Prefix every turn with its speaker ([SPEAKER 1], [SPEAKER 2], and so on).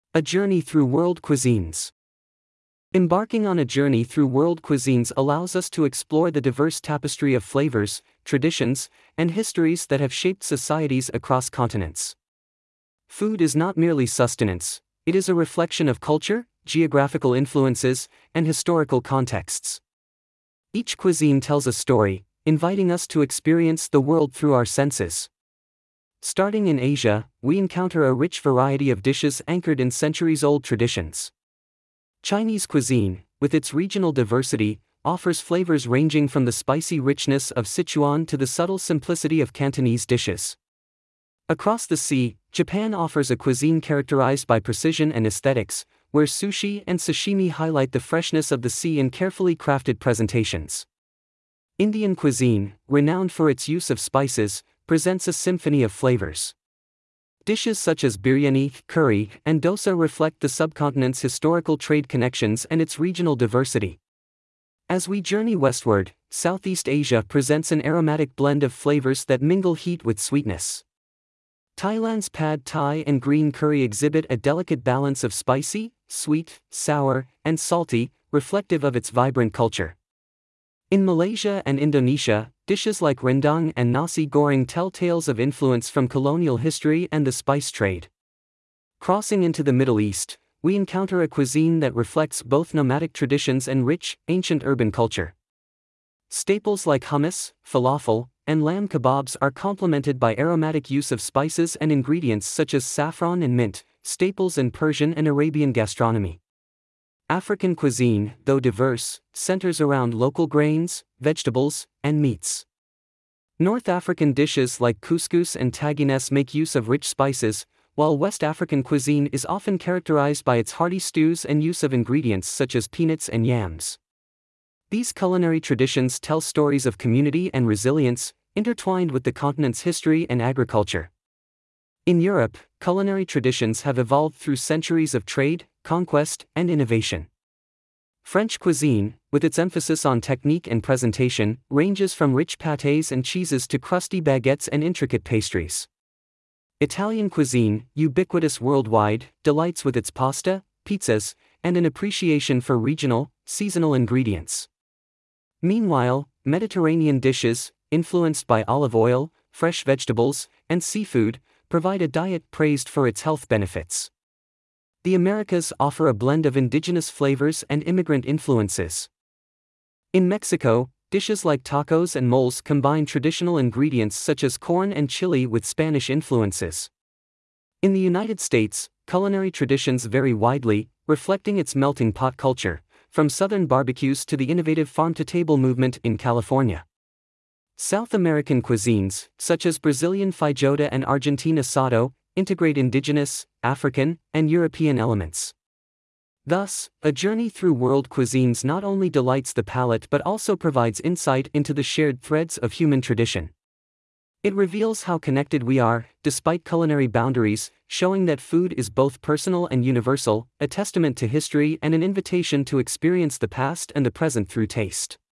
[SPEAKER 1] A journey through world cuisines. Embarking on a journey through world cuisines allows us to explore the diverse tapestry of flavors, traditions, and histories that have shaped societies across continents. Food is not merely sustenance, it is a reflection of culture, geographical influences, and historical contexts. Each cuisine tells a story, inviting us to experience the world through our senses. Starting in Asia, we encounter a rich variety of dishes anchored in centuries-old traditions. Chinese cuisine, with its regional diversity, offers flavors ranging from the spicy richness of Sichuan to the subtle simplicity of Cantonese dishes. Across the sea, Japan offers a cuisine characterized by precision and aesthetics, where sushi and sashimi highlight the freshness of the sea in carefully crafted presentations. Indian cuisine, renowned for its use of spices, presents a symphony of flavors. Dishes such as biryani, curry, and dosa reflect the subcontinent's historical trade connections and its regional diversity. As we journey westward, Southeast Asia presents an aromatic blend of flavors that mingle heat with sweetness. Thailand's pad thai and green curry exhibit a delicate balance of spicy, sweet, sour, and salty, reflective of its vibrant culture. In Malaysia and Indonesia, dishes like rendang and nasi goreng tell tales of influence from colonial history and the spice trade. Crossing into the Middle East, we encounter a cuisine that reflects both nomadic traditions and rich, ancient urban culture. Staples like hummus, falafel, and lamb kebabs are complemented by aromatic use of spices and ingredients such as saffron and mint, staples in Persian and Arabian gastronomy. African cuisine, though diverse, centers around local grains, vegetables, and meats. North African dishes like couscous and tagines make use of rich spices, while West African cuisine is often characterized by its hearty stews and use of ingredients such as peanuts and yams. These culinary traditions tell stories of community and resilience, intertwined with the continent's history and agriculture. In Europe, culinary traditions have evolved through centuries of trade, conquest, and innovation. French cuisine, with its emphasis on technique and presentation, ranges from rich pâtés and cheeses to crusty baguettes and intricate pastries. Italian cuisine, ubiquitous worldwide, delights with its pasta, pizzas, and an appreciation for regional, seasonal ingredients. Meanwhile, Mediterranean dishes, influenced by olive oil, fresh vegetables, and seafood, provide a diet praised for its health benefits. The Americas offer a blend of indigenous flavors and immigrant influences. In Mexico, dishes like tacos and moles combine traditional ingredients such as corn and chili with Spanish influences. In the United States, culinary traditions vary widely, reflecting its melting pot culture, from Southern barbecues to the innovative farm-to-table movement in California. South American cuisines, such as Brazilian feijoada and Argentine asado, integrate indigenous, African, and European elements. Thus, a journey through world cuisines not only delights the palate but also provides insight into the shared threads of human tradition. It reveals how connected we are, despite culinary boundaries, showing that food is both personal and universal, a testament to history and an invitation to experience the past and the present through taste.